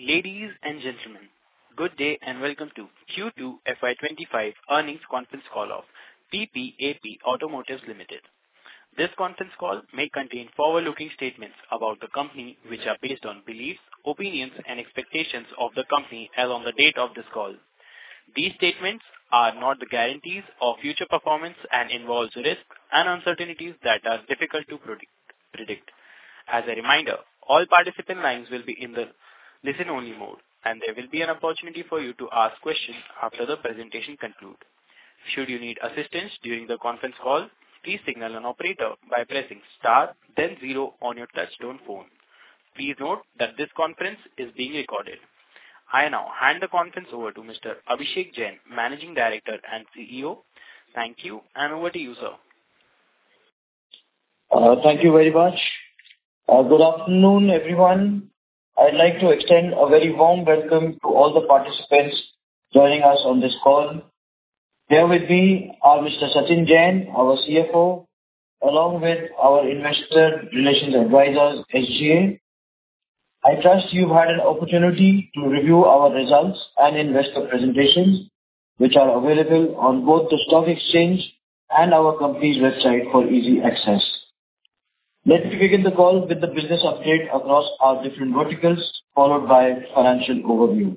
Ladies and gentlemen, good day and welcome to Q2 FY25 earnings conference call of PPAP Automotive Limited. This conference call may contain forward-looking statements about the company which are based on beliefs, opinions and expectations of the company as on the date of this call. These statements are not the guarantees of future performance and involves risks and uncertainties that are difficult to predict. As a reminder, all participant lines will be in the listen-only mode, and there will be an opportunity for you to ask questions after the presentation concludes. Should you need assistance during the conference call, please signal an operator by pressing star, then 0 on your touchtone phone. Please note that this conference is being recorded. I now hand the conference over to Mr. Abhishek Jain, Managing Director and CEO. Thank you, and over to you, sir. Thank you very much. Good afternoon, everyone. I'd like to extend a very warm welcome to all the participants joining us on this call. Here with me are Mr. Sachin Jain, our CFO, along with our Investor Relations Advisors, SGA. I trust you've had an opportunity to review our results and investor presentations, which are available on both the stock exchange and our company's website for easy access. Let me begin the call with the business update across our different verticals, followed by financial overview.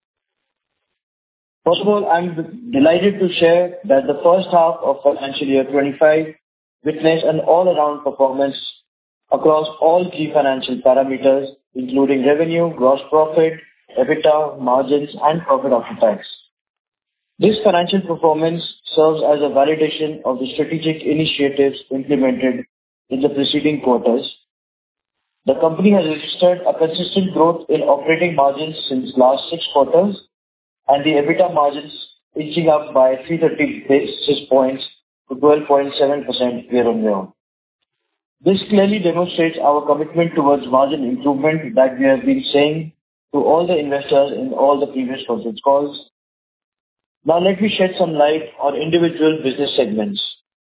First of all, I'm delighted to share that the first half of financial year 25 witnessed an all-around performance across all key financial parameters, including revenue, gross profit, EBITDA, margins, and profit after tax. This financial performance serves as a validation of the strategic initiatives implemented in the preceding quarters. The company has registered a consistent growth in operating margins since last 6 quarters, and the EBITDA margins inching up by 330 basis points to 12.7% year-on-year. This clearly demonstrates our commitment towards margin improvement that we have been saying to all the investors in all the previous conference calls. Now let me shed some light on individual business segments.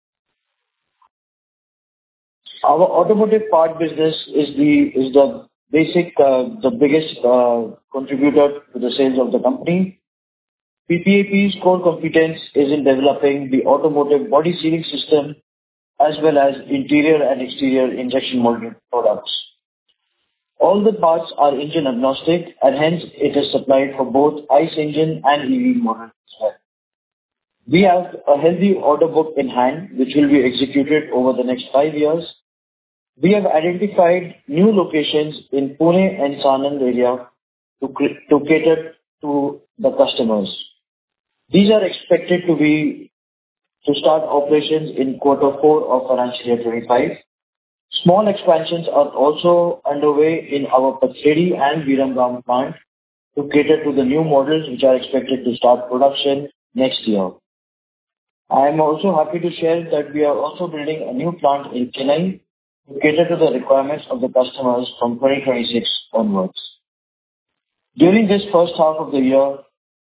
Our automotive part business is the biggest contributor to the sales of the company. PPAP's core competence is in developing the automotive body sealing system as well as interior and exterior injection molded products. All the parts are engine agnostic and hence it is supplied for both ICE engine and EV models as well. We have a healthy order book in hand which will be executed over the next 5 years. We have identified new locations in Pune and Sanand area to cater to the customers. These are expected to start operations in quarter 4 of financial year 25. Small expansions are also underway in our Pathredi and Viramgam plant to cater to the new models which are expected to start production next year. I am also happy to share that we are also building a new plant in Chennai to cater to the requirements of the customers from 2026 onwards. During this first half of the year,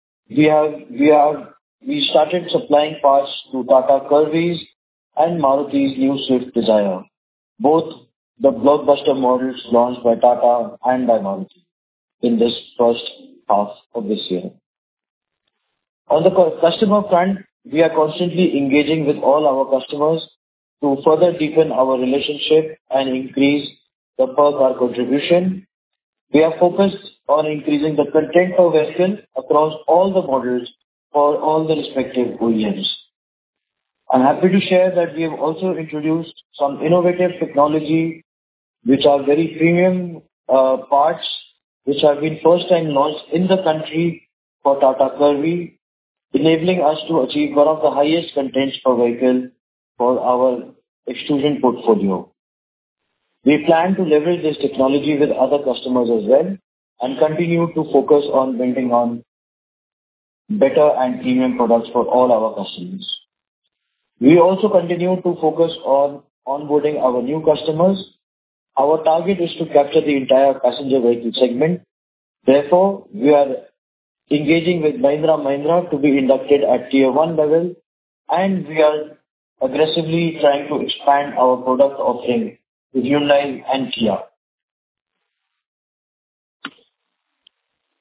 we started supplying parts to Tata Curvys and Maruti's new Swift Dzire, both the blockbuster models launched by Tata and by Maruti in this first half of this year. On the customer front, we are constantly engaging with all our customers to further deepen our relationship and increase the per car contribution. We are focused on increasing the content per vehicle across all the models for all the respective OEMs. I'm happy to share that we have also introduced some innovative technology which are very premium parts which have been first time launched in the country for Tata Curvy, enabling us to achieve one of the highest contents per vehicle for our extrusion portfolio. We plan to leverage this technology with other customers as well and continue to focus on building on better and premium products for all our customers. We also continue to focus on onboarding our new customers. Our target is to capture the entire passenger vehicle segment. Therefore, we are engaging with Mahindra & Mahindra to be inducted at Tier 1 level, and we are aggressively trying to expand our product offering with Hyundai and Kia.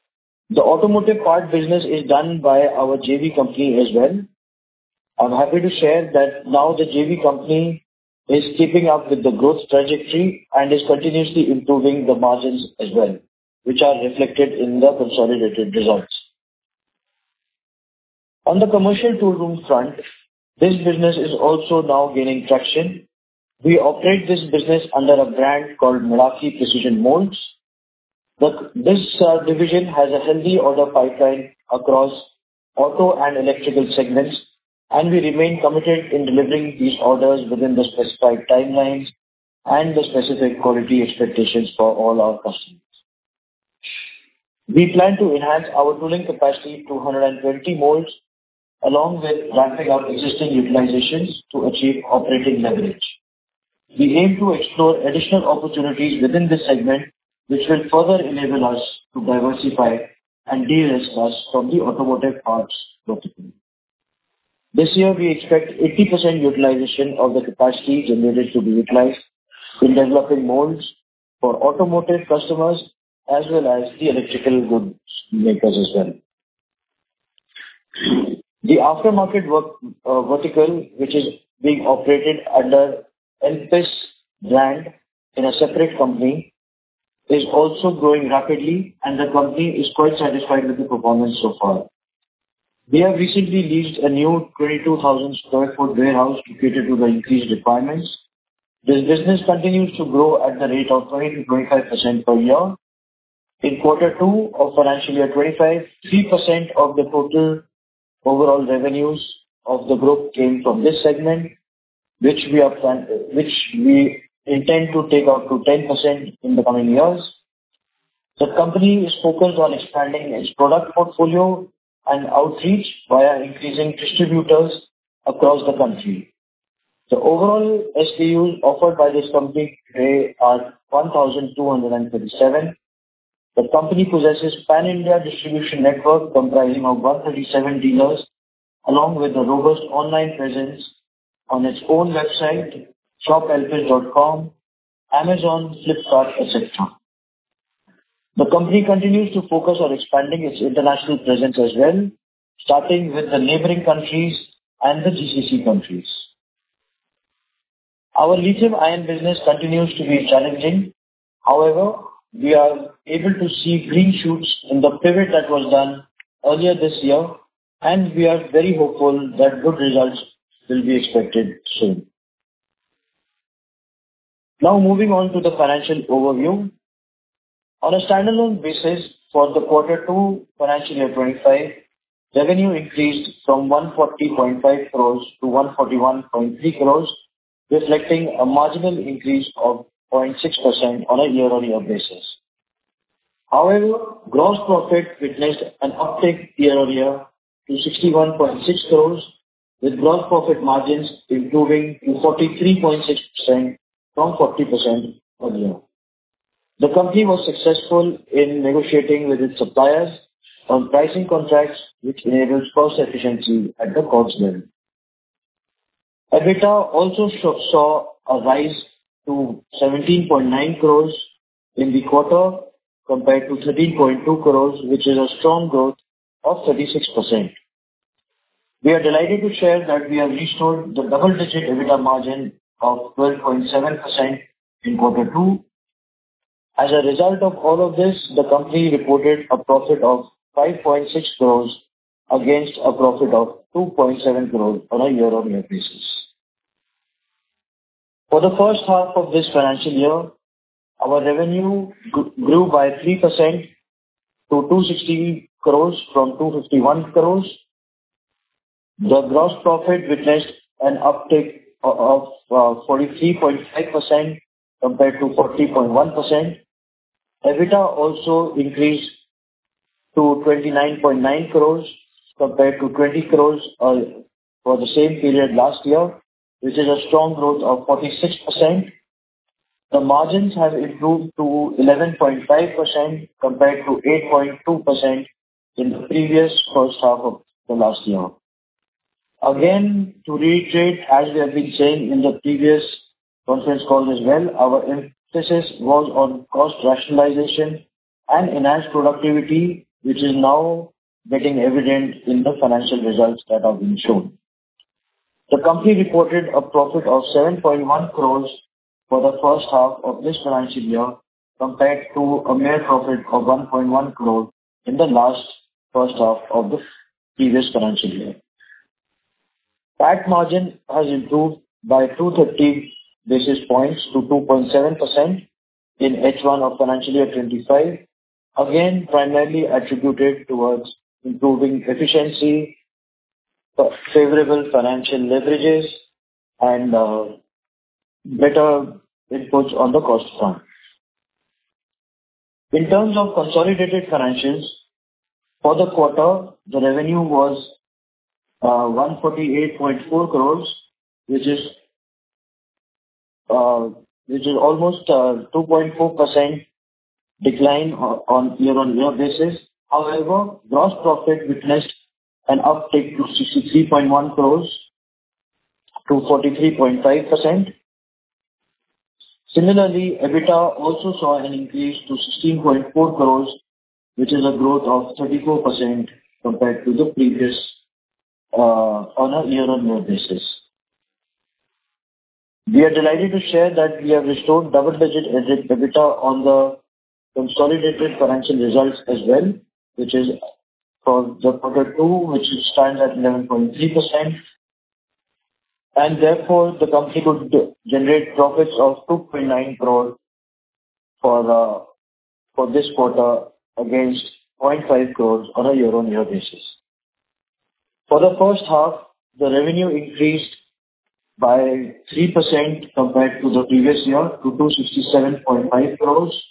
The automotive part business is done by our JV company as well. I'm happy to share that now the JV company is keeping up with the growth trajectory and is continuously improving the margins as well, which are reflected in the consolidated results. On the commercial tool room front, this business is also now gaining traction. We operate this business under a brand called Meraki Precision Molds. This division has a healthy order pipeline across auto and electrical segments, and we remain committed in delivering these orders within the specified timelines and the specific quality expectations for all our customers. We plan to enhance our tooling capacity to 120 molds, along with ramping up existing utilizations to achieve operating leverage. We aim to explore additional opportunities within this segment, which will further enable us to diversify and de-risk us from the automotive parts vertical. This year, we expect 80% utilization of the capacity generated to be utilized in developing molds for automotive customers as well as the electrical goods makers as well. The aftermarket vertical, which is being operated under Elpis brand in a separate company, is also growing rapidly, and the company is quite satisfied with the performance so far. We have recently leased a new 22,000 sq ft warehouse to cater to the increased requirements. This business continues to grow at the rate of 20 to 25% per year. In quarter 2 of financial year 25, 3% of the total overall revenues of the group came from this segment, which we intend to take up to 10% in the coming years. The company is focused on expanding its product portfolio and outreach via increasing distributors across the country. The overall SKUs offered by this company today are 1,237. The company possesses pan-India distribution network comprising of 137 dealers, along with a robust online presence on its own website, shopelpis.com, Amazon, Flipkart, etc. The company continues to focus on expanding its international presence as well, starting with the neighboring countries and the GCC countries. Our lithium-ion business continues to be challenging. However, we are able to see green shoots in the pivot that was done earlier this year, and we are very hopeful that good results will be expected soon. Now moving on to the financial overview. On a standalone basis for the quarter 2 financial year 25, revenue increased from 140.5 crores to 141.3 crores, reflecting a marginal increase of 0.6% on a year-on-year basis. However, gross profit witnessed an uptick year-on-year to 61.6 crores, with gross profit margins improving to 43.6% from 40% earlier. The company was successful in negotiating with its suppliers on pricing contracts, which enables cost efficiency at the cost level. EBITDA also saw a rise to 17.9 crores in the quarter compared to 13.2 crores, which is a strong growth of 36%. We are delighted to share that we have restored the double-digit EBITDA margin of 12.7% in quarter 2. As a result of all of this, the company reported a profit of 5.6 crores against a profit of 2.7 crores on a year-on-year basis. For the first half of this financial year, our revenue grew by 3% to 260 crores from 251 crores. The gross profit witnessed an uptick of 43.5% compared to 40.1%. EBITDA also increased to 29.9 crores compared to 20 crores for the same period last year, which is a strong growth of 46%. The margins have improved to 11.5% compared to 8.2% in the previous first half of the last year. Again, to reiterate, as we have been saying in the previous conference call as well, our emphasis was on cost rationalization and enhanced productivity which is now getting evident in the financial results that have been shown. The company reported a profit of 7.1 crores for the first half of this financial year, compared to a mere profit of 1.1 crore in the last first half of the previous financial year. PAT margin has improved by 230 basis points to 2.7% in H1 of financial year 25, again primarily attributed towards improving efficiency, favorable financial leverages, and better inputs on the cost front. In terms of consolidated financials, for the quarter, the revenue was 148.4 crores, which is almost 2.4% decline on year-on-year basis. However, gross profit witnessed an uptick to 63.1 crores to 43.5%. Similarly, EBITDA also saw an increase to 16.4 crores, which is a growth of 34% compared to the previous on a year-on-year basis. We are delighted to share that we have restored double-digit EBITDA on the consolidated financial results as well, which is for the quarter two, which stands at 11.3%. And therefore, the company could generate profits of 2.9 crore for this quarter against 0.5 crores on a year-on-year basis. For the first half, the revenue increased by 3% compared to the previous year to 267.5 crores.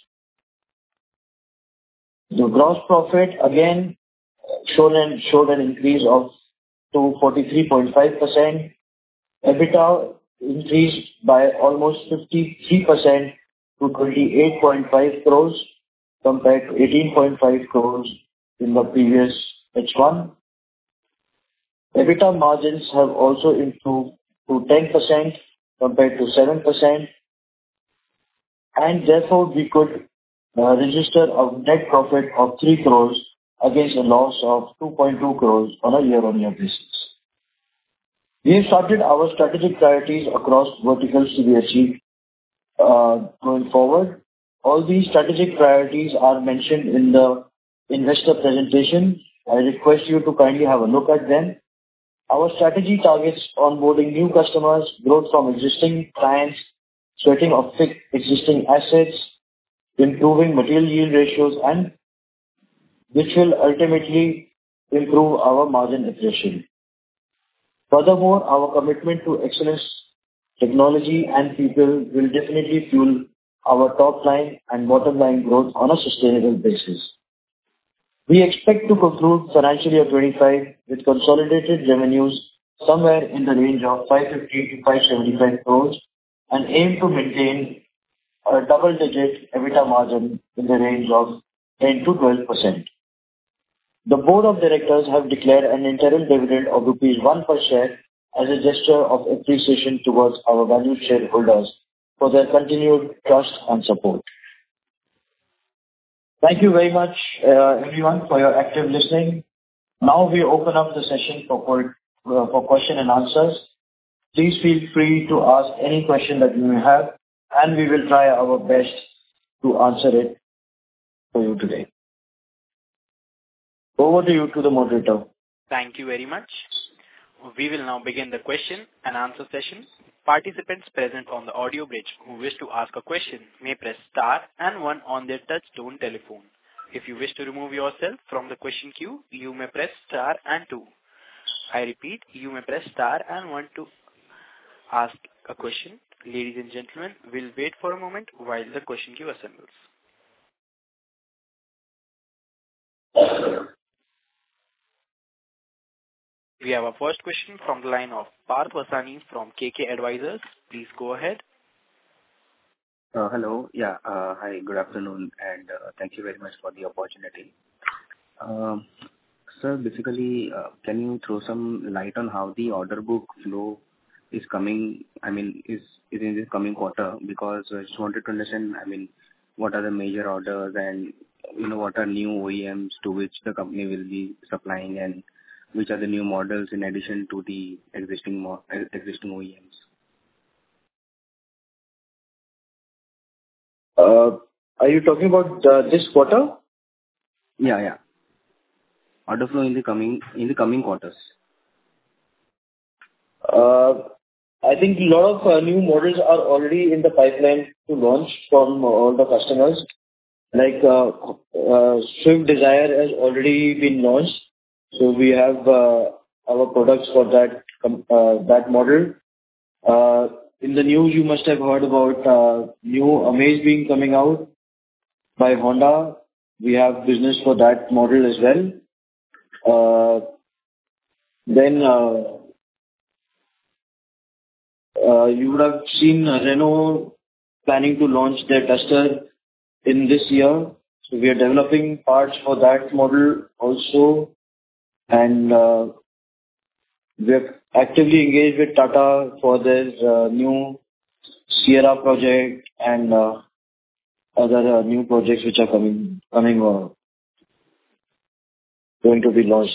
The gross profit again showed an increase of to 43.5%. EBITDA increased by almost 53% to 28.5 crores compared to 18.5 crores in the previous H1. EBITDA margins have also improved to 10% compared to 7%, and therefore we could register a net profit of 3 crores against a loss of 2.2 crores on a year-on-year basis. We have started our strategic priorities across verticals to be achieved going forward. All these strategic priorities are mentioned in the investor presentation. I request you to kindly have a look at them. Our strategy targets onboarding new customers, growth from existing clients, sweating of existing assets, improving material yield ratios, and which will ultimately improve our margin accretion. Furthermore, our commitment to excellence, technology, and people will definitely fuel our top line and bottom line growth on a sustainable basis. We expect to conclude financial year 25 with consolidated revenues somewhere in the range of 550 to 575 crores and aim to maintain a double-digit EBITDA margin in the range of 10 to 12%. The Board of Directors have declared an interim dividend of rupees 1 per share as a gesture of appreciation towards our valued shareholders for their continued trust and support. Thank you very much, everyone, for your active listening. Now we open up the session for question and answers. Please feel free to ask any question that you may have, and we will try our best to answer it for you today. Over to you, to the moderator. Thank you very much. We will now begin the question and answer session. Participants present on the audio bridge who wish to ask a question may press star and one on their touch-tone telephone. If you wish to remove yourself from the question queue, you may press star and two. I repeat, you may press star and one to ask a question. Ladies and gentlemen, we'll wait for a moment while the question queue assembles. We have our first question from the line of Parth Vasani from KK Advisors. Please go ahead. Hello. Yeah. Hi, good afternoon, and thank you very much for the opportunity. Sir, basically, can you throw some light on how the order book flow is coming, is in this coming quarter? Because I just wanted to understand, what are the major orders and what are new OEMs to which the company will be supplying, and which are the new models in addition to the existing OEMs? Are you talking about this quarter? Yeah. Order flow in the coming quarters. I think a lot of new models are already in the pipeline to launch from all the customers. Like Swift Dzire has already been launched, so we have our products for that model. In the news, you must have heard about new Amaze being coming out by Honda. We have business for that model as well. Then you would have seen Renault planning to launch their Duster in this year. So we are developing parts for that model also. And we have actively engaged with Tata for their new Sierra project and other new projects which are coming or going to be launched.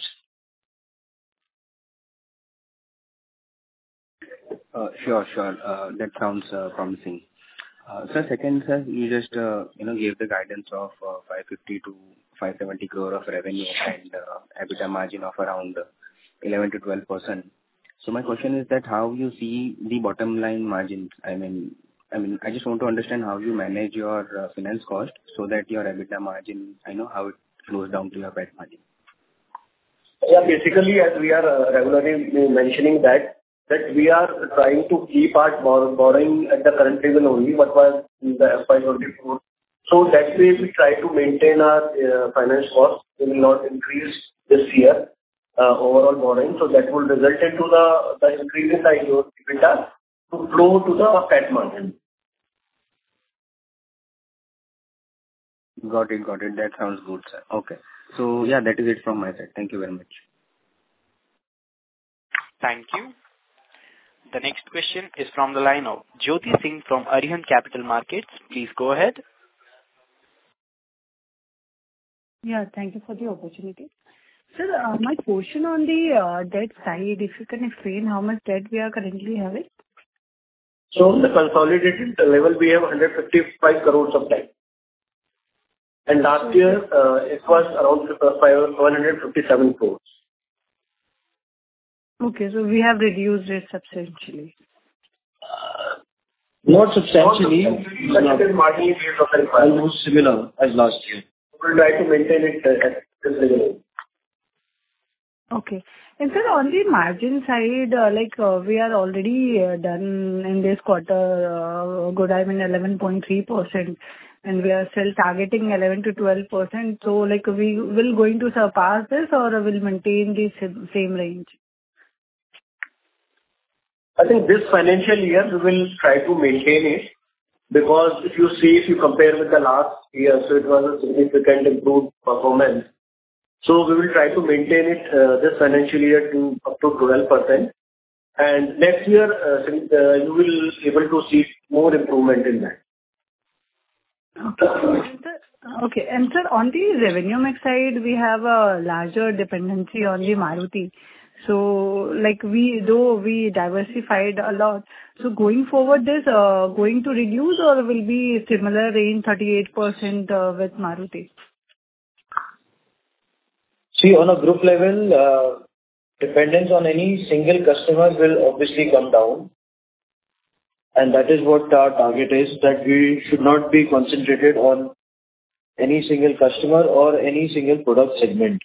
Sure. That sounds promising. Sir, second, sir, you just gave the guidance of 550 to 570 crore of revenue and EBITDA margin of around 11 to 12%. So my question is that how you see the bottom line margins? I mean, I just want to understand how you manage your finance cost so that your EBITDA margin, I know how it flows down to your PAT margin. Yeah, basically, as we are regularly mentioning that we are trying to keep our borrowing at the current level only, what was in the FY24. So that way we try to maintain our finance cost. We will not increase this year overall borrowing. So that will result into the increase in the EBITDA to flow to the PAT margin. Got it. That sounds good, sir. Okay. So yeah, that is it from my side. Thank you very much. Thank you. The next question is from the line of Jyoti Singh from Arihant Capital Markets. Please go ahead. Yeah, thank you for the opportunity. Sir, my question on the debt side, if you can explain how much debt we are currently having? So on the consolidated level, we have 155 crores of debt. And last year, it was around 157 crores. Okay, so we have reduced it substantially. Not substantially. But it is marginally based on the requirement. Almost similar as last year. We will try to maintain it at this level. Okay. And sir, on the margin side, we are already done in this quarter, 11.3%, and we are still targeting 11 to 12%. So we will going to surpass this or will maintain the same range? I think this financial year we will try to maintain it, because if you compare with the last year, so it was a significant improved performance. So we will try to maintain it this financial year to up to 12%. And next year, you will able to see more improvement in that. Okay. And sir, on the revenue mix side, we have a larger dependency on the Maruti. So we diversified a lot. So going forward, this going to reduce or will be similar range 38% with Maruti? See, on a group level, dependence on any single customer will obviously come down. And that is what our target is, that we should not be concentrated on any single customer or any single product segment.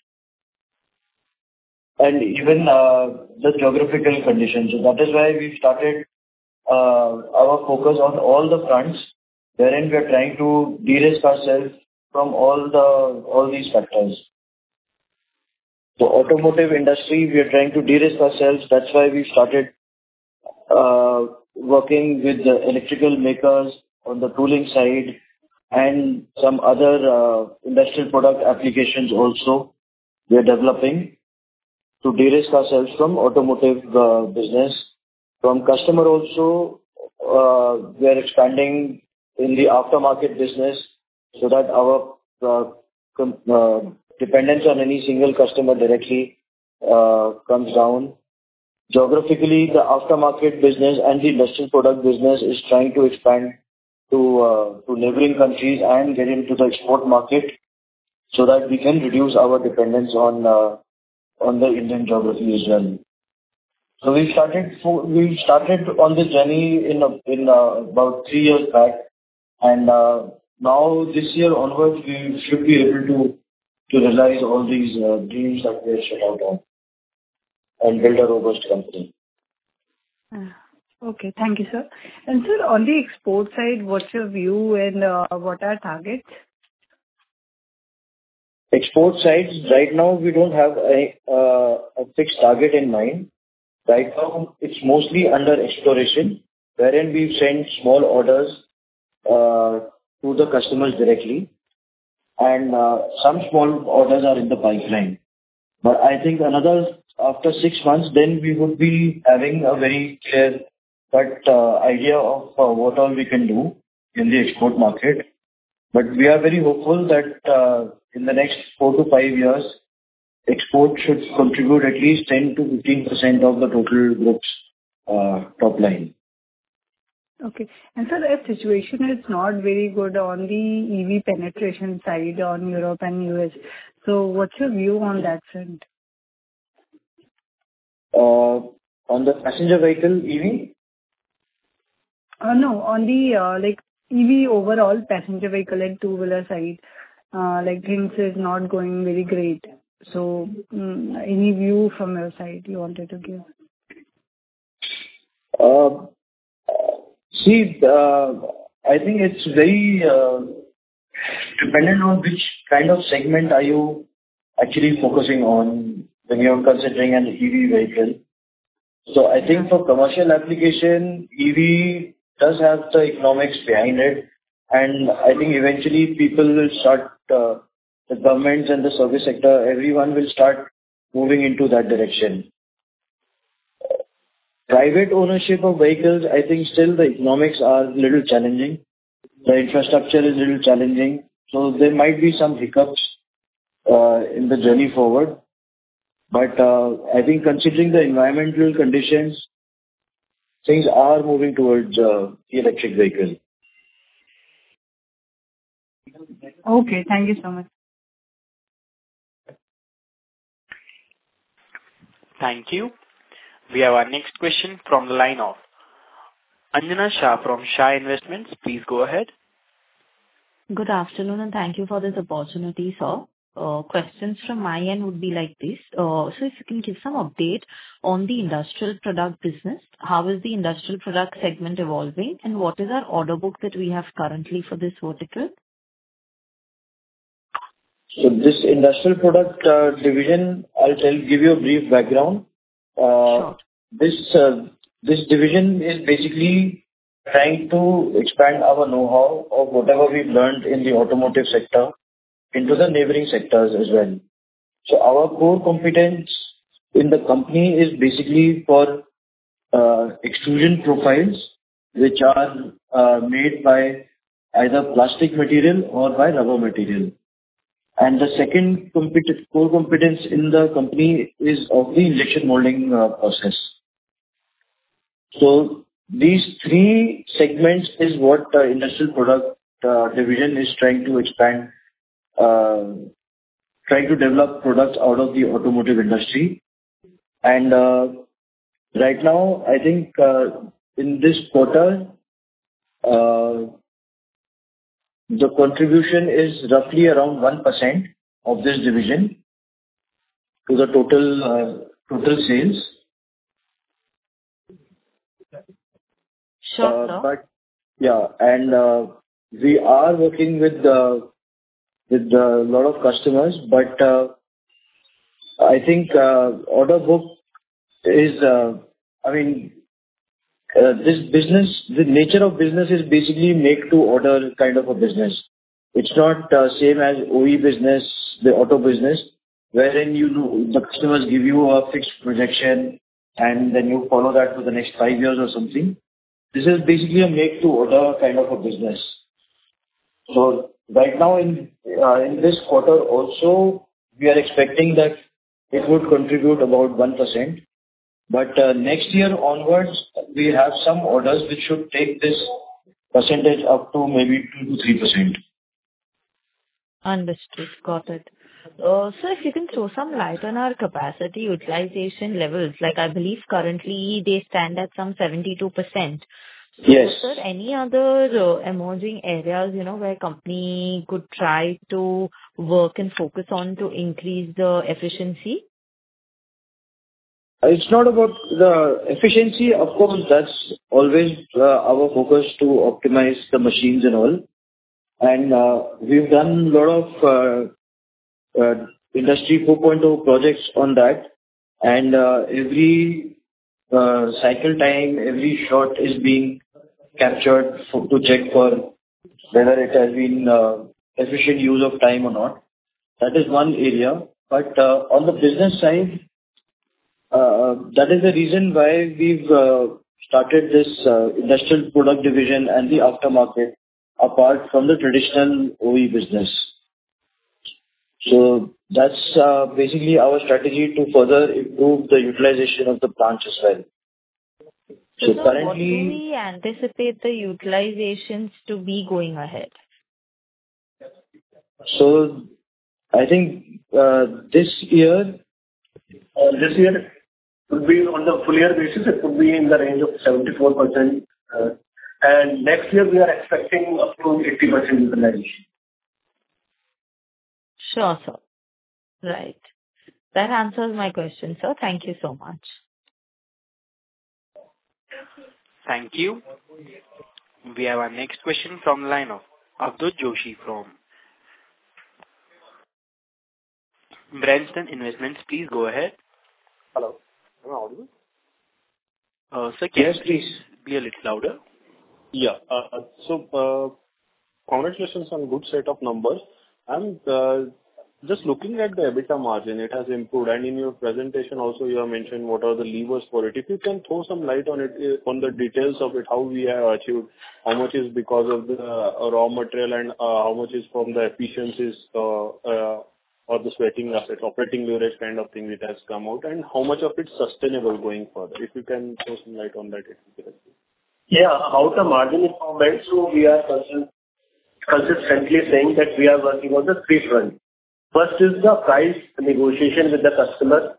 And even the geographical conditions. So that is why we've started our focus on all the fronts, wherein we are trying to de-risk ourselves from all these factors. So automotive industry, we are trying to de-risk ourselves. That's why we started working with the electrical makers on the tooling side and some other industrial product applications also we are developing to de-risk ourselves from automotive business. From customer also, we are expanding in the aftermarket business so that our dependence on any single customer directly comes down. Geographically, the aftermarket business and the industrial product business is trying to expand to neighboring countries and get into the export market so that we can reduce our dependence on the Indian geography as well. So we started on this journey in about 3 years back, and now this year onwards, we should be able to realize all these dreams that we have set out on and build a robust company. Okay. Thank you, sir. And sir, on the export side, what's your view and what are targets? Export sides, right now, we don't have a fixed target in mind. Right now, it's mostly under exploration, wherein we've sent small orders to the customers directly, and some small orders are in the pipeline. But I think after 6 months, then we would be having a very clear-cut idea of what all we can do in the export market. But we are very hopeful that in the next 4 to 5 years, export should contribute at least 10 to 15% of the total group's top line. Okay. And sir, the situation is not very good on the EV penetration side on Europe and US. So what's your view on that front? On the passenger vehicle EV? No, on the EV overall passenger vehicle and two-wheeler side, things is not going very great. So any view from your side you wanted to give? I think it's very dependent on which kind of segment are you actually focusing on when you're considering an EV vehicle. So I think for commercial application, EV does have the economics behind it, and I think eventually people will start, the governments and the service sector, everyone will start moving into that direction. Private ownership of vehicles, I think still the economics are a little challenging. The infrastructure is a little challenging. So there might be some hiccups in the journey forward. But I think considering the environmental conditions, things are moving towards the electric vehicle. Okay. Thank you so much. Thank you. We have our next question from the line of Anjana Shah from Shah Investments. Please go ahead. Good afternoon, and thank you for this opportunity, sir. Questions from my end would be like this. So if you can give some update on the industrial product business, how is the industrial product segment evolving, and what is our order book that we have currently for this vertical? So this industrial product division, give you a brief background. Sure. This division is basically trying to expand our know-how of whatever we've learned in the automotive sector into the neighboring sectors as well. So our core competence in the company is basically for extrusion profiles, which are made by either plastic material or by rubber material. And the second core competence in the company is of the injection molding process. So these three segments is what the industrial product division is trying to expand, trying to develop products out of the automotive industry. And right now, I think in this quarter, the contribution is roughly around 1% of this division to the total sales. Sure, sir. But yeah, and we are working with a lot of customers, but I think order book is, this business, the nature of business is basically make to order kind of a business. It's not same as OE business, the auto business, wherein the customers give you a fixed projection and then you follow that for the next 5 years or something. This is basically a make to order kind of a business. So right now in this quarter also, we are expecting that it would contribute about 1%. But next year onwards, we have some orders which should take this percentage up to maybe 2 to 3%. Understood. Got it. So if you can throw some light on our capacity utilization levels, like I believe currently they stand at some 72%. Yes. So, sir, any other emerging areas, where company could try to work and focus on to increase the efficiency? It's not about the efficiency. Of course, that's always our focus to optimize the machines and all. And we've done a lot of Industry 4.0 projects on that. And every cycle time, every shot is being captured to check for whether it has been efficient use of time or not. That is one area. But on the business side, that is the reason why we've started this industrial product division and the aftermarket apart from the traditional OE business. So that's basically our strategy to further improve the utilization of the plants as well. So sir, currently, what do we anticipate the utilizations to be going ahead? So I think this year would be on the full year basis, it would be in the range of 74%. And next year, we are expecting up to 80% utilization. Sure, sir. Right. That answers my question, sir. Thank you so much. Thank you. We have our next question from the line of Avadhoot Joshi from Branston Investments. Please go ahead. Hello. Am I audible? Sir, can Yes, you please. be a little louder? Yeah. Congratulations on good set of numbers. I'm just looking at the EBITDA margin, it has improved. And in your presentation also, you have mentioned what are the levers for it. If you can throw some light on it, on the details of it, how we have achieved, how much is because of the raw material and how much is from the efficiencies or the sweating assets, operating leverage kind of thing it has come out, and how much of it's sustainable going further. If you can throw some light on that, it would be helpful. Yeah, about the margin improvement, so we are consistently saying that we are working on the three fronts. First is the price negotiation with the customer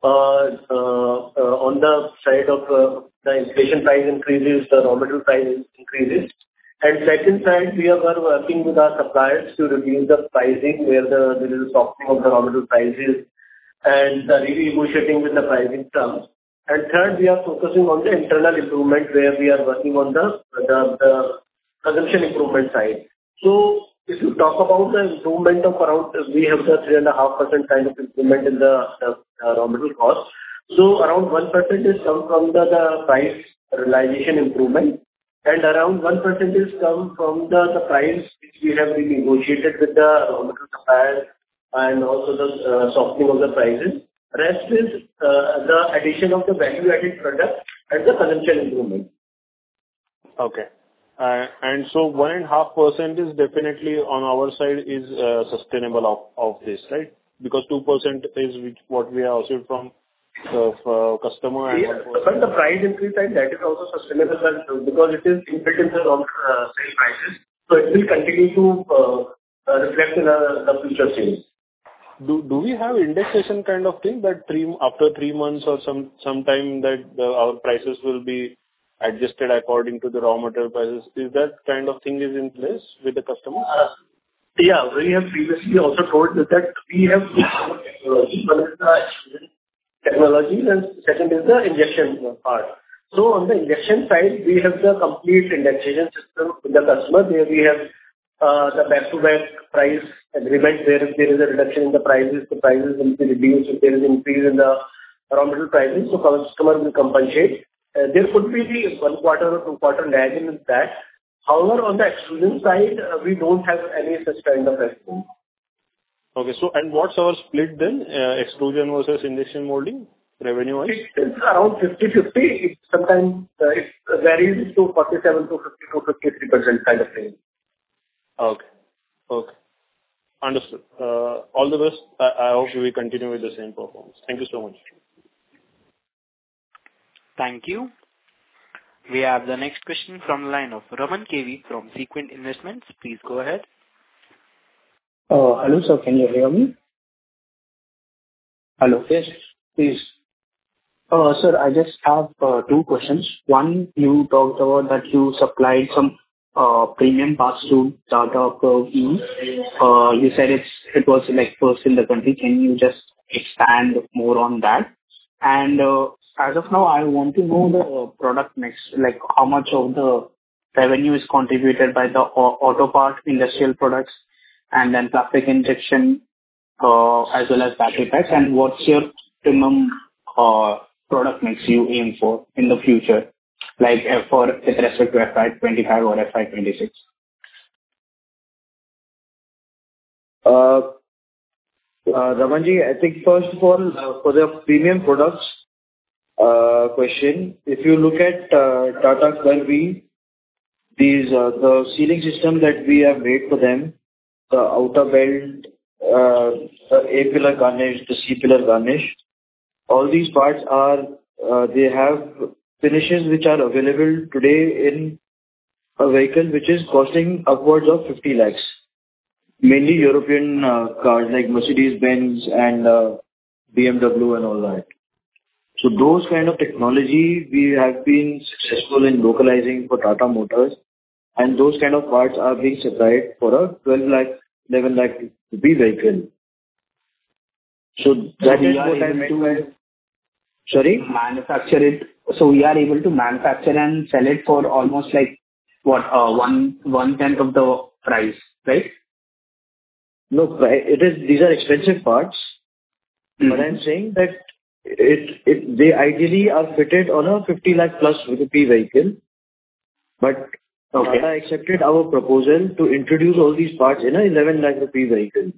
on the side of the inflation price increases, the raw material price increases. And second side, we are working with our suppliers to reduce the pricing where there is a softening of the raw material prices and renegotiating with the pricing terms. And third, we are focusing on the internal improvement where we are working on the consumption improvement side. So if you talk about the improvement of around, we have the 3.5% kind of improvement in the raw material cost. So around 1% is come from the price realization improvement, and around 1% is come from the price which we have renegotiated with the raw material suppliers and also the softening of the prices. Rest is the addition of the value-added product and the consumption improvement. Okay. And so 1.5% is definitely on our side is sustainable of this, right? Because 2% is what we have received from the customer and Yeah, but the price increase side, that is also sustainable because it is inbuilt in the raw sale prices. So it will continue to reflect in the future sales. Do we have indexation kind of thing that after 3 months or some time that our prices will be adjusted according to the raw material prices? Is that kind of thing is in place with the customer? Yeah, we have previously also told that we have technology. One is the technology and second is the injection part. So on the injection side, we have the complete indexation system with the customer where we have the back-to-back price agreement where if there is a reduction in the prices will be reduced. If there is increase in the raw material prices, so customer will compensate. There could be 1 quarter or 2 quarter lag in that. However, on the extrusion side, we don't have any such kind of extrusion. Okay. So, and what's our split then, extrusion versus injection molding, revenue-wise? It's around 50/50. It sometimes it varies to 47 to 50 to 53% kind of thing. Okay. Okay. Understood. All the best. I hope we continue with the same performance. Thank you so much. Thank you. We have the next question from the line of Raman KV from Sequent Investments. Please go ahead. Hello, sir. Can you hear me? Hello. Yes, please. Sir, I just have two questions. One, you talked about that you supplied some premium parts to Tata Curvv E. You said it was like first in the country. Can you just expand more on that? And as of now, I want to know the product mix, like how much of the revenue is contributed by the auto part, industrial products, and then plastic injection, as well as battery packs, and what's your optimum product mix you aim for in the future, like with respect to FY25 or FY26? Ramanji, I think first of all, for the premium products question, if you look at Tata Curvv E, the sealing system that we have made for them, the outer belt, the A-pillar garnish, the C-pillar garnish, all these parts they have finishes which are available today in a vehicle which is costing upwards of 50 lakhs. Mainly European cars like Mercedes-Benz and BMW and all that. So those kind of technology we have been successful in localizing for Tata Motors, and those kind of parts are being supplied for a 12 lakh, 11 lakh rupee vehicle. So that is what I meant by... Sorry? Manufacture it. So we are able to manufacture and sell it for almost like, what, 1/10 of the price, right? No, these are expensive parts, but I'm saying that they ideally are fitted on a 50 lakh plus rupee vehicle, but Tata accepted our proposal to introduce all these parts in a 11 lakh rupee vehicle.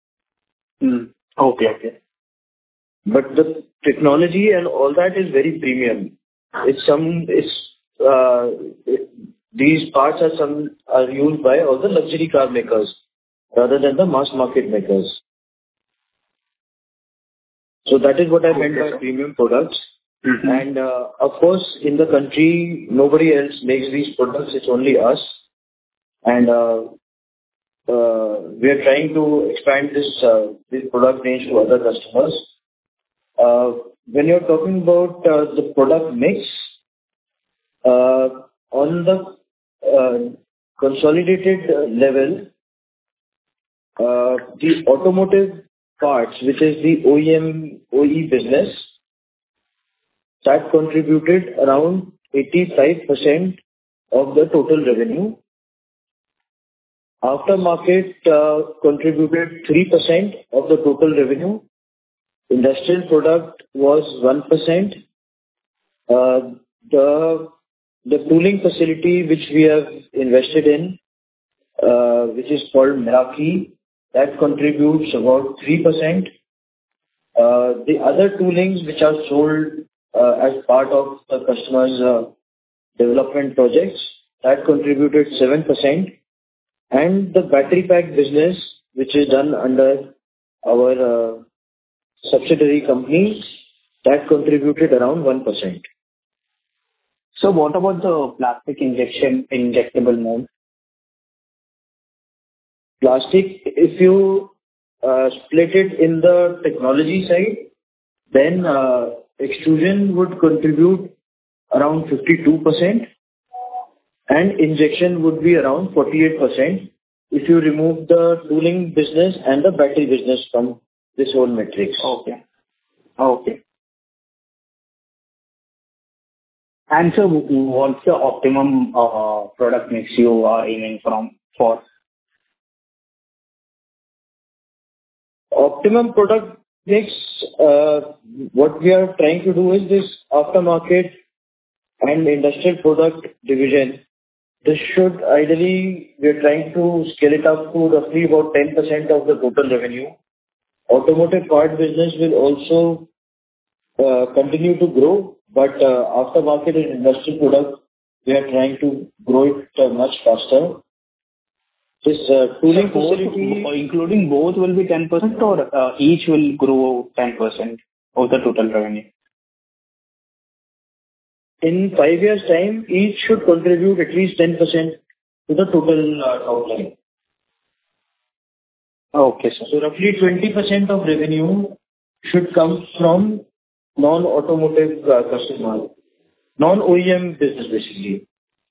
Okay. But the technology and all that is very premium. These parts are used by all the luxury car makers rather than the mass market makers. So that is what I meant by premium products. And of course, in the country, nobody else makes these products. It's only us. And we are trying to expand this product range to other customers. When you're talking about the product mix, on the consolidated level, the automotive parts, which is the OE business, that contributed around 85% of the total revenue. Aftermarket contributed 3% of the total revenue. Industrial product was 1%. The tooling facility which we have invested in, which is called Meraki, that contributes about 3%. The other toolings which are sold as part of the customer's development projects, that contributed 7%. And the battery pack business, which is done under our subsidiary companies, that contributed around 1%. So what about the plastic injectable mold? Plastic, if you split it in the technology side, then extrusion would contribute around 52%, and injection would be around 48% if you remove the tooling business and the battery business from this whole matrix. Okay. And so what's the optimum product mix you are aiming for? Optimum product mix, what we are trying to do is this aftermarket and industrial product division. This should ideally, we are trying to scale it up to roughly about 10% of the total revenue. Automotive part business will also continue to grow, but aftermarket and industrial product, we are trying to grow it much faster. This tooling Both, facility, including both, will be 10%, or each will grow 10% of the total revenue? in 5 years' time, each should contribute at least 10% to the total top line. Okay, sir. So roughly 20% of revenue should come from non-automotive customer, non-OEM business, basically.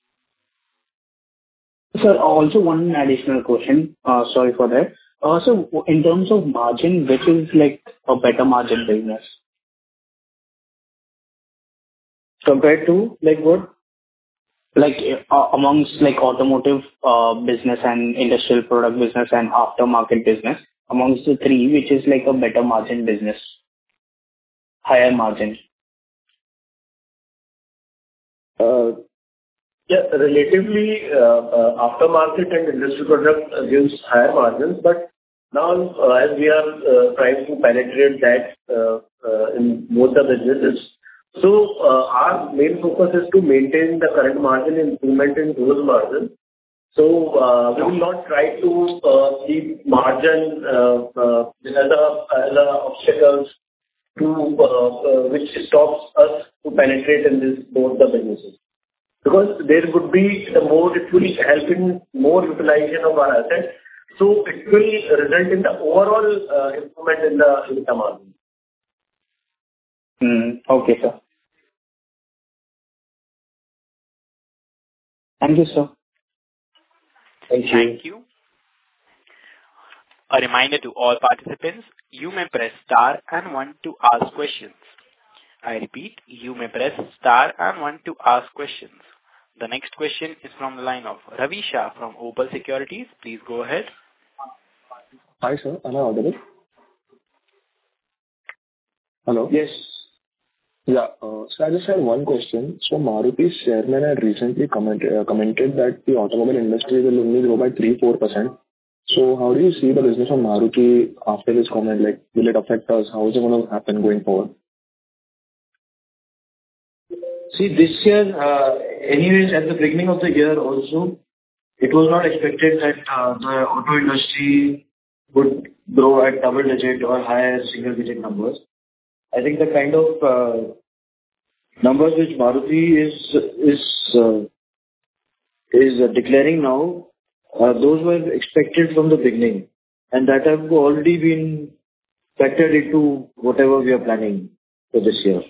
Sir, also one additional question. Sorry for that. So in terms of margin, which is like a better margin business? Compared to, like what? Like, amongst like automotive business and industrial product business and aftermarket business, amongst the three, which is like a better margin business, higher margin? Yeah, relatively, aftermarket and industrial product gives higher margins, but now, as we are trying to penetrate that in both the businesses, so our main focus is to maintain the current margin, improvement in those margins. So, we will not try to keep margin as a obstacles to which stops us to penetrate in this both the businesses. Because there would be it will help in more utilization of our assets, so it will result in the overall improvement in the margin. Okay, sir. Thank you, sir. Thank you. A reminder to all participants, you may press star and one to ask questions. I repeat, you may press star and one to ask questions. The next question is from the line of Ravi Shah from Opal Securities. Please go ahead. Hi, sir. Am I audible? Hello? Yes. Yeah. So I just had one question. So Maruti's chairman had recently commented that the automobile industry will only grow by 3-4%. So how do you see the business of Maruti after this comment? Like, will it affect us? How is it going to happen going forward? See, this year, anyways, at the beginning of the year also, it was not expected that the auto industry would grow at double-digit or higher single-digit numbers. I think the kind of numbers which Maruti is declaring now, those were expected from the beginning, and that have already been factored into whatever we are planning for this year.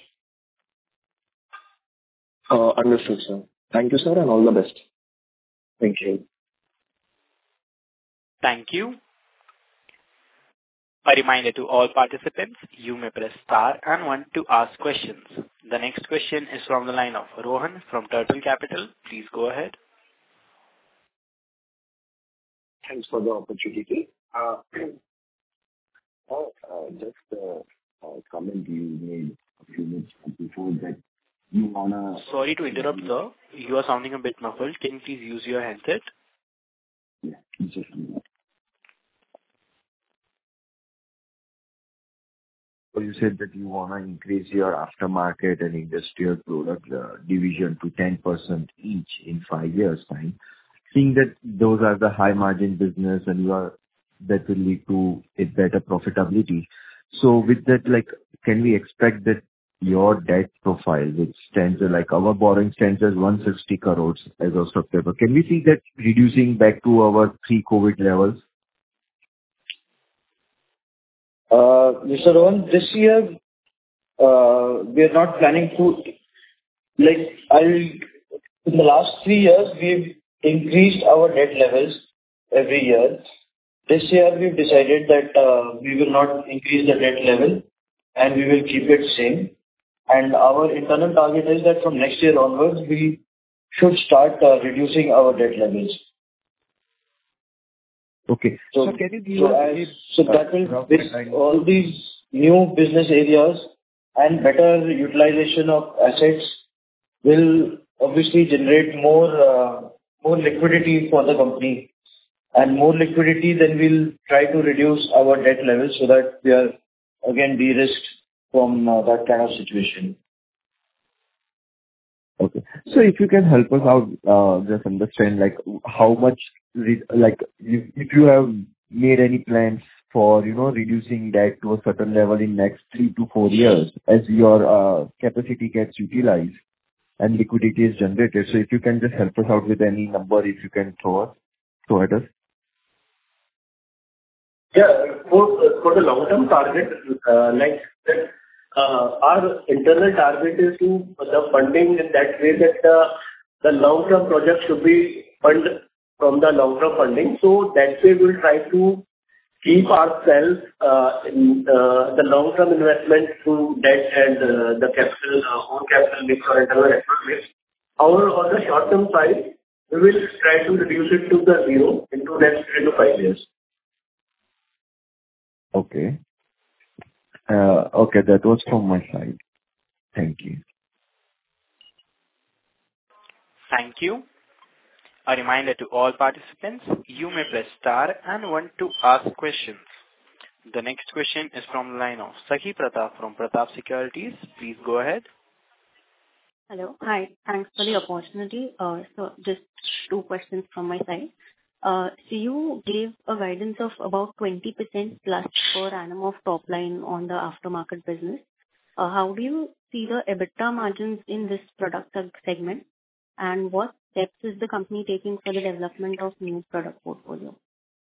Understood, sir. Thank you, sir, and all the best. Thank you. Thank you. A reminder to all participants, you may press star and one to ask questions. The next question is from the line of Rohan from Turtle Capital. Please go ahead. Thanks for the opportunity. Just a comment you made a few minutes before that you wanna... Sorry to interrupt, sir. You are sounding a bit muffled. Can you please use your handset? Yeah, just a minute. So you said that you wanna increase your aftermarket and industrial product division to 10% each in 5 years' time. Seeing that those are the high margin business and that will lead to a better profitability. So with that, like, can we expect that your debt profile, which stands like our borrowing stands as 160 crores as of September, can we see that reducing back to our pre-COVID levels? Mr. Rohan, this year, we are not planning to, in the last 3 years, we've increased our debt levels every year. This year, we've decided that we will not increase the debt level and we will keep it same. And our internal target is that from next year onwards, we should start reducing our debt levels. Okay. So can you give that will, with all these new business areas and better utilization of assets, will obviously generate more liquidity for the company. And more liquidity, then we'll try to reduce our debt levels so that we are again de-risked from that kind of situation. Okay. So if you can help us out, just understand, like, how much like, if you have made any plans for, reducing that to a certain level in next 3 to 4 years as your capacity gets utilized and liquidity is generated. So if you can just help us out with any number, if you can throw at us. Yeah. For the long-term target, like that, our internal target is to the funding in that way that the long-term project should be funded from the long-term funding. So that way we'll try to keep ourselves in the long-term investment through debt and the capital, own capital mix or internal capital mix. However, on the short-term side, we will try to reduce it to the zero into next 3 to 5 years. Okay. Okay, that was from my side. Thank you. Thank you. A reminder to all participants, you may press star and one to ask questions. The next question is from the line of Sakhi Pratap from Pratap Securities. Please go ahead. Hello. Hi. Thanks for the opportunity. So just two questions from my side. So you gave a guidance of about 20% plus per annum of top line on the aftermarket business. How do you see the EBITDA margins in this product segment? And what steps is the company taking for the development of new product portfolio?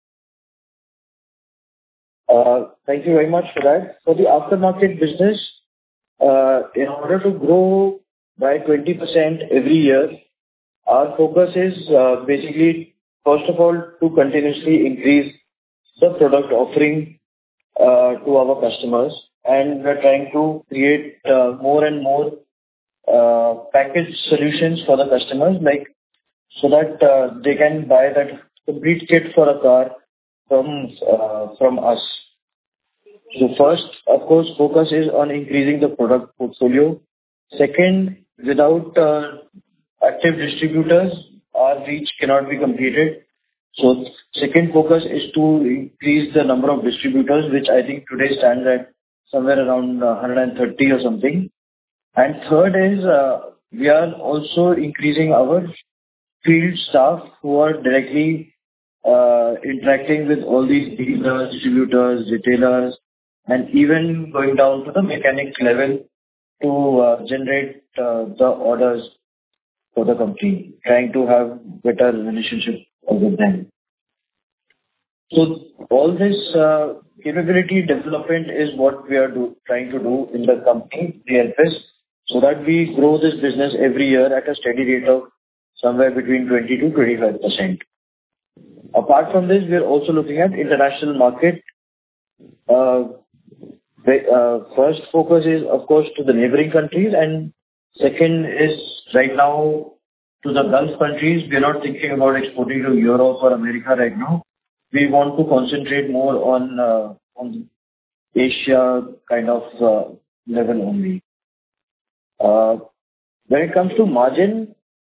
Thank you very much for that. For the aftermarket business, in order to grow by 20% every year, our focus is basically, first of all, to continuously increase the product offering to our customers. And we're trying to create more and more packaged solutions for the customers, like, so that they can buy that complete kit for a car from us. So first, of course, focus is on increasing the product portfolio. Second, without active distributors, our reach cannot be completed. So second focus is to increase the number of distributors, which I think today stands at somewhere around 130 or something. And third is, we are also increasing our field staff who are directly interacting with all these dealers, distributors, retailers, and even going down to the mechanic level to generate the orders for the company, trying to have better relationship with them. So all this capability development is what we are trying to do in the company, DLFS, so that we grow this business every year at a steady rate of somewhere between 20 to 25%. Apart from this, we are also looking at international market. First focus is, of course, to the neighboring countries, and second is right now to the Gulf countries. We are not thinking about exporting to Europe or America right now. We want to concentrate more on Asia kind of level only. When it comes to margin,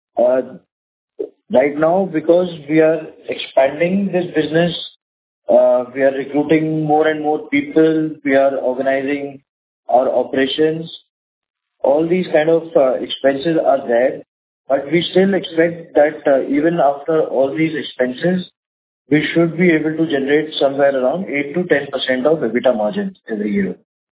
right now, because we are expanding this business, we are recruiting more and more people, we are organizing our operations. All these kind of expenses are there, but we still expect that even after all these expenses, we should be able to generate somewhere around 8 to 10% of EBITDA margins every year.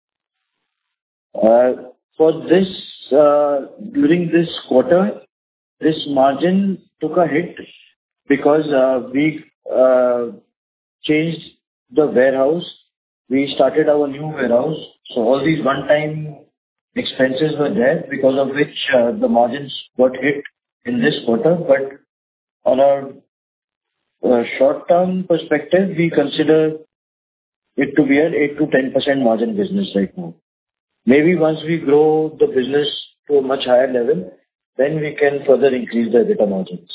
For this, during this quarter, this margin took a hit because we changed the warehouse. We started our new warehouse. So all these one-time expenses were there, because of which the margins got hit in this quarter. But on a short-term perspective, we consider it to be an 8 to 10% margin business right now. Maybe once we grow the business to a much higher level, then we can further increase the EBITDA margins.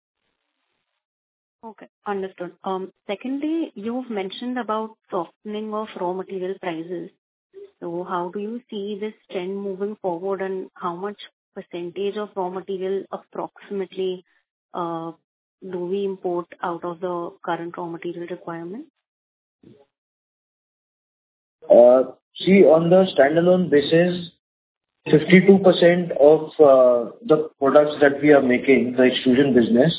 Okay, understood. Secondly, you've mentioned about softening of raw material prices. So how do you see this trend moving forward, and how much percentage of raw material approximately do we import out of the current raw material requirement? See, on the standalone basis, 52% of the products that we are making, the extrusion business,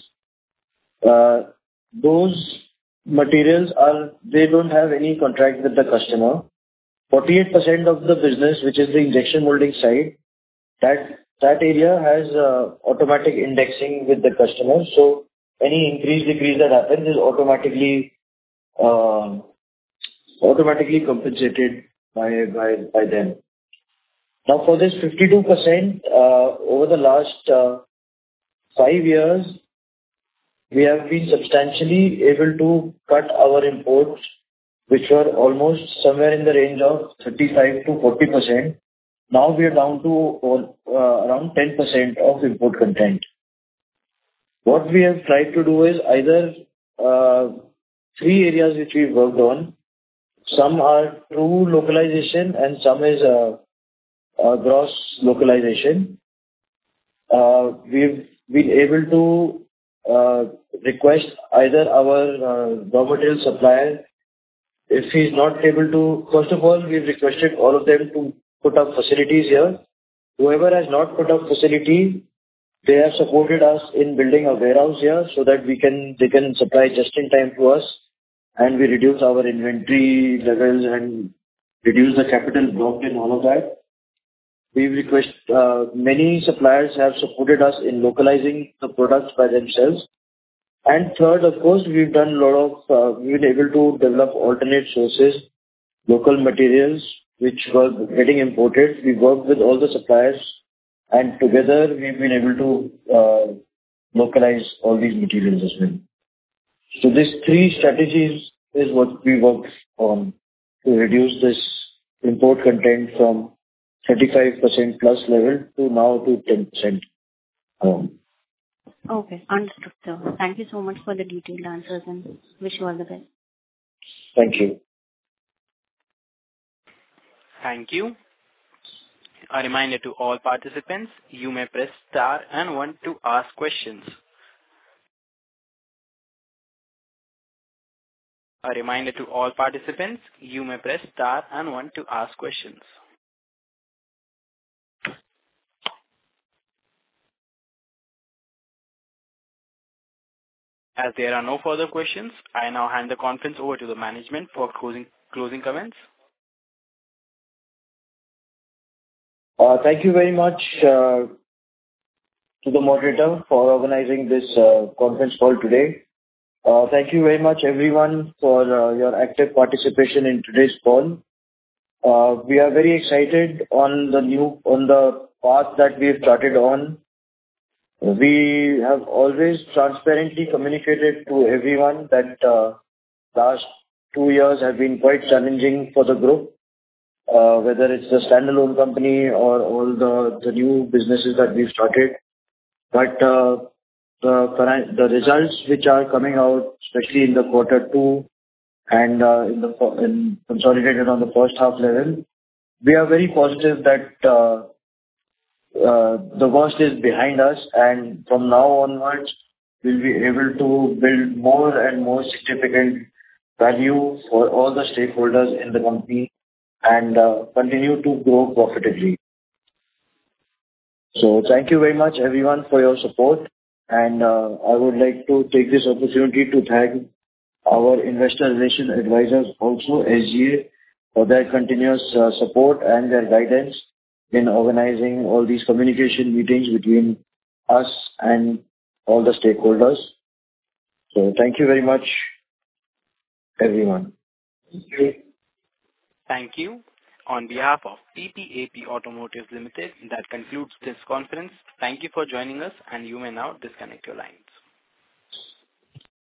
those materials they don't have any contract with the customer. 48% of the business, which is the injection molding side, that area has automatic indexing with the customer. So any increase, decrease that happens is automatically compensated by them. Now, for this 52%, over the last 5 years, we have been substantially able to cut our imports, which were almost somewhere in the range of 35 to 40%. Now we are down to around 10% of import content. What we have tried to do is either 3 areas which we worked on. Some are true localization and some is gross localization. We've been able to request either our raw material supplier, if he's not able to. First of all, we've requested all of them to put up facilities here. Whoever has not put up facility, they have supported us in building a warehouse here so that they can supply just in time to us, and we reduce our inventory levels and reduce the capital blocked in all of that. Many suppliers have supported us in localizing the products by themselves. And third, of course, we've been able to develop alternate sources, local materials which were getting imported. We worked with all the suppliers, and together we've been able to localize all these materials as well. So these 3 strategies is what we worked on to reduce this import content from 35% plus level to now to 10%. Okay, understood, sir. Thank you so much for the detailed answers and wish you all the best. Thank you. Thank you. A reminder to all participants, you may press star and 1 to ask questions. A reminder to all participants, you may press star and 1 to ask questions. As there are no further questions, I now hand the conference over to the management for closing comments. Thank you very much to the moderator for organizing this conference call today. Thank you very much, everyone, for your active participation in today's call. We are very excited on the path that we have started on. We have always transparently communicated to everyone that last 2 years have been quite challenging for the group, whether it's the standalone company or all the new businesses that we've started. But the results which are coming out, especially in the Q2 and in consolidated on the first half level, we are very positive that the worst is behind us, and from now onwards, we'll be able to build more and more significant value for all the stakeholders in the company and continue to grow profitably. So thank you very much, everyone, for your support. And I would like to take this opportunity to thank our investor relation advisors, also SGA, for their continuous support and their guidance in organizing all these communication meetings between us and all the stakeholders. So thank you very much, everyone. Thank you. Thank you. On behalf of PPAP Automotive Limited, that concludes this conference. Thank you for joining us, and you may now disconnect your lines.